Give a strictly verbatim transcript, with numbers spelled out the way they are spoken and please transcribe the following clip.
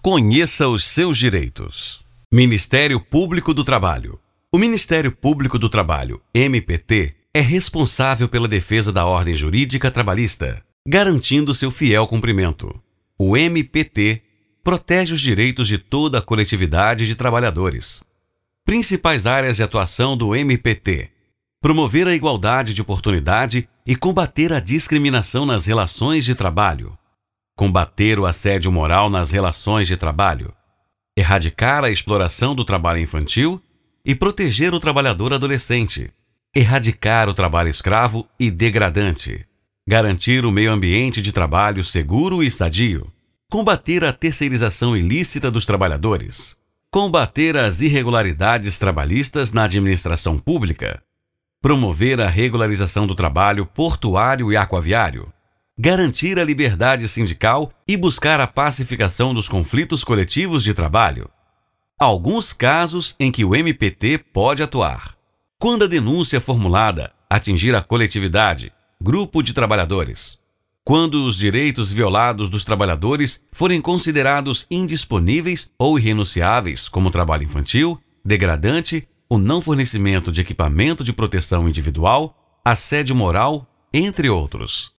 Conheça os seus direitos. Ministério Público do Trabalho. O Ministério Público do Trabalho, M P T, é responsável pela defesa da ordem jurídica trabalhista, garantindo seu fiel cumprimento. O M P T protege os direitos de toda a coletividade de trabalhadores. Principais áreas de atuação do M P T: promover a igualdade de oportunidade e combater a discriminação nas relações de trabalho, combater o assédio moral nas relações de trabalho, erradicar a exploração do trabalho infantil e proteger o trabalhador adolescente, erradicar o trabalho escravo e degradante, garantir o meio ambiente de trabalho seguro e sadio, combater a terceirização ilícita dos trabalhadores, combater as irregularidades trabalhistas na administração pública, promover a regularização do trabalho portuário e aquaviário, garantir a liberdade sindical e buscar a pacificação dos conflitos coletivos de trabalho. Alguns casos em que o M P T pode atuar: quando a denúncia formulada atingir a coletividade, grupo de trabalhadores; quando os direitos violados dos trabalhadores forem considerados indisponíveis ou irrenunciáveis, como trabalho infantil, degradante, o não fornecimento de equipamento de proteção individual, assédio moral, entre outros.